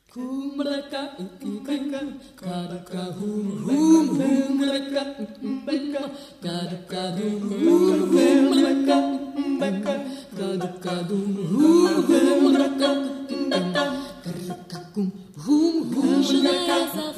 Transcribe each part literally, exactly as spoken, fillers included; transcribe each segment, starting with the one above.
Kumraka, karaka, hum, hum, humraka, karaka, hum, hum, humraka, karaka, hum, hum, humraka, karaka, hum, hum, humraka,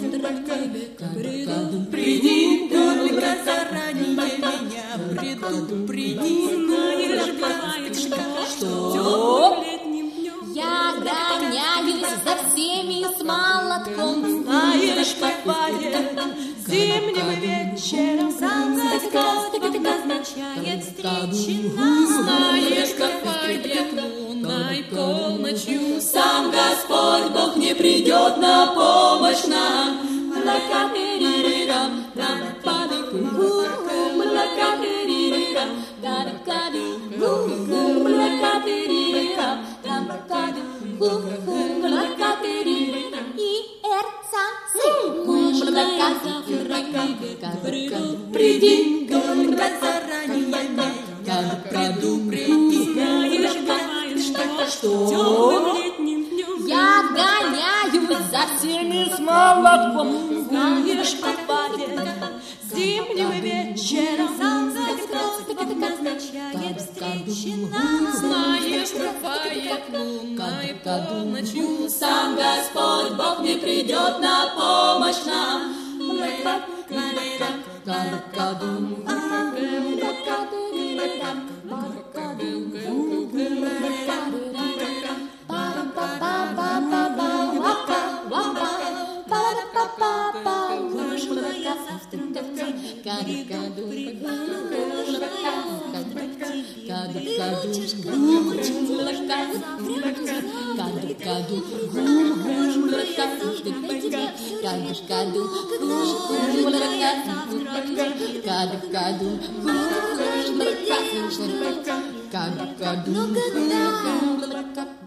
Приди только заранее меня, приду, приди, знаешь, бывает, что летним днем я гоняюсь за всеми с молотком. знаешь, бывает, зимним вечером сам закат назначает встречи нас. Знаешь, бывает, лунной полночью сам Господь Бог не придет на помощь нам. Лакадирирам, дам-пади-кум, лакадирирам, дам-кади-кум, лакадирирам, дам-кади-кум, лакадирирам. И эр-са-си, Приду, приди, только заранее, я приду, приди, знаешь, бывает, что темным летним днем я гоняюсь за всеми с молотком. знаешь, бывает, зимним вечером сам Господь назначает встречи нам. Знаешь, бывает, лунной полночью сам Господь Бог не придет на помощь нам. Каду-каду,